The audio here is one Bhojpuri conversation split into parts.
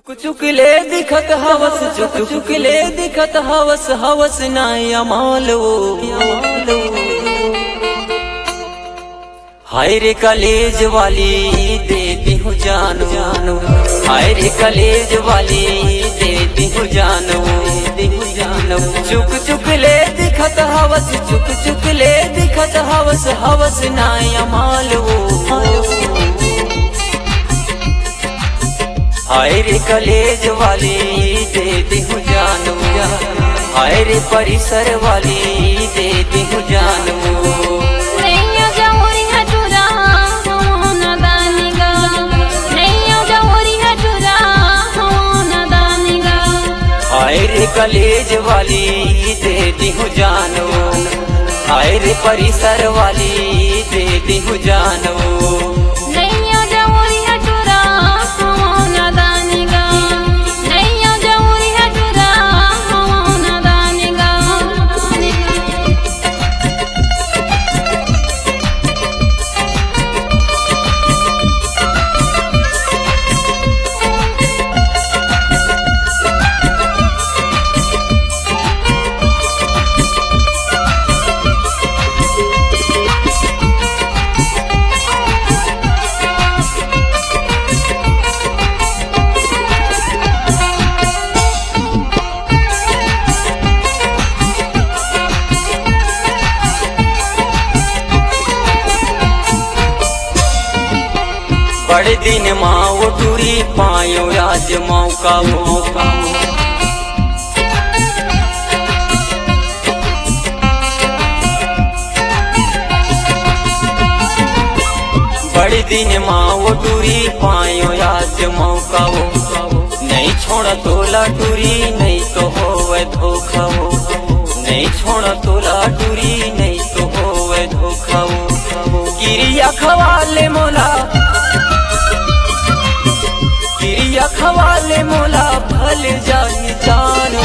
चुकले दिखत हवस चुकले दिखत हवस हवस नाया मालो हाय रे कलेज वाली देती हूँ जानो हाय रे कलेज वाली देती हूँ जानो चुकले दिखत हवस चुकले दिखत हवस हवस नाया मालो हाय रे कलेज वाली देती हूँ जानो हाय रे परिसर वाली देती हूँ जानो हाय रे कलेज वाली देती हूँ जानो हाय रे परिसर वाली देती हूँ जानो बड़े दिन माँ टूरी पायो आज मौका बड़े दिन माँ टूरी पायो आज मौका नहीं छोड़ा तोला टूरी नहीं तो होवे धोखा नहीं छोड़ा तोला टूरी नहीं तो होवे धोखा गिरिया खवाले मोला गिरिया खवाले मोला भल जानी जानो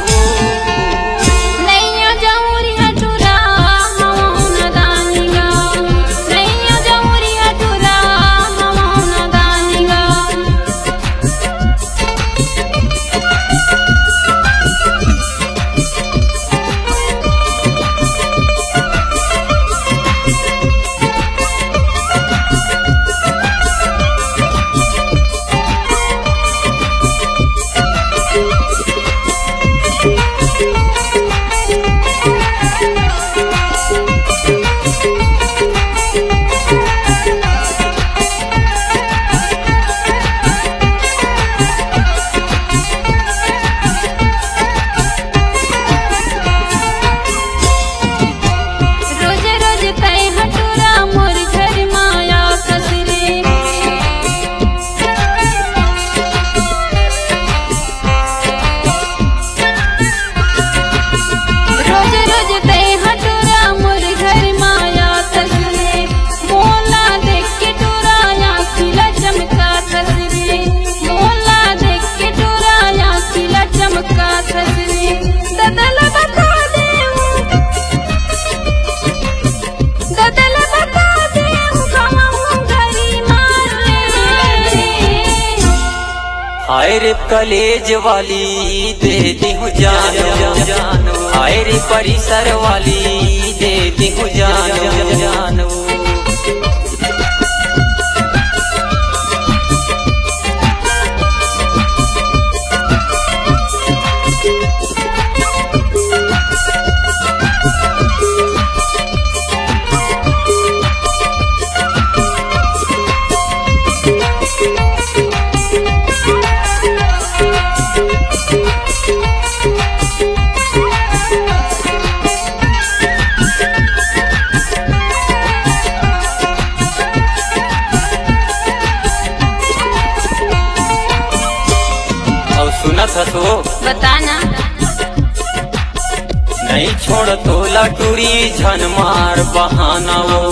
हाय रे कलेज वाली देती हूँ जानो हाय रे परिसर वाली देती हूँ जानो सुना था तो बताना नहीं छोड़ तोला टूरी झन मार बहाना वो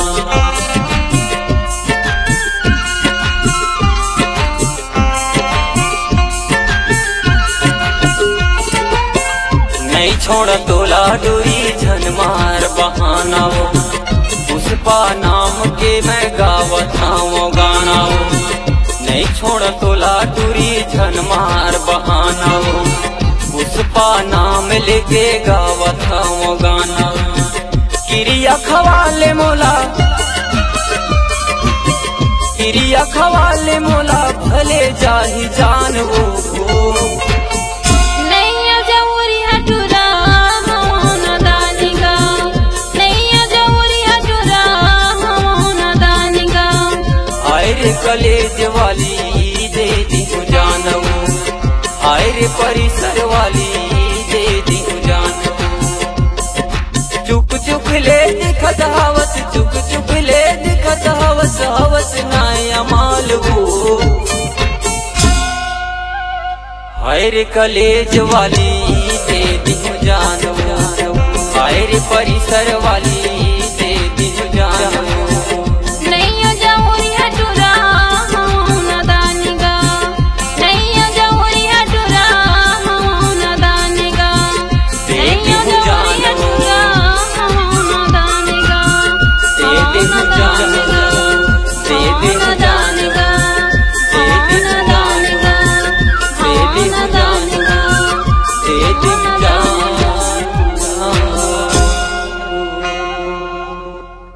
नहीं छोड़ तोला टूरी झन मार बहाना वो पुष्पा नाम के मैं गावत हूँ गाना वो नहीं छोड़ तोला टूरी झन मार बहाना हो पुष्पा नाम लेके गावत हूँ गाना किरिया खवाले मोला किरिया खवाले मोला भले जाही जान वो कलेज वाली दे दी जानवो आए रे परिसर वाली दे दी जानवो चुप चुप ले दिखत हवस चुप चुप ले दिखत हवस हवस नाया माल वो आए रे कलेज वाली दे दी जानवो आए रे परिसर वाली दे दी जानवो।